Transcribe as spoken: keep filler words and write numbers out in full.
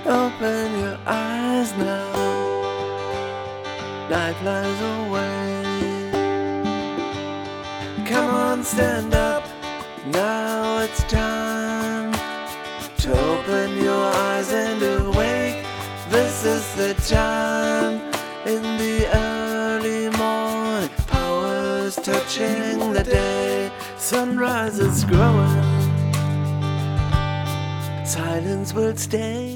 Open your eyes now. Night flies away. Come on, stand up. Now it's time to open your eyes and awake. This is the time in the early morning. Powers touching the day. Sunrise is growing. Silence will stay.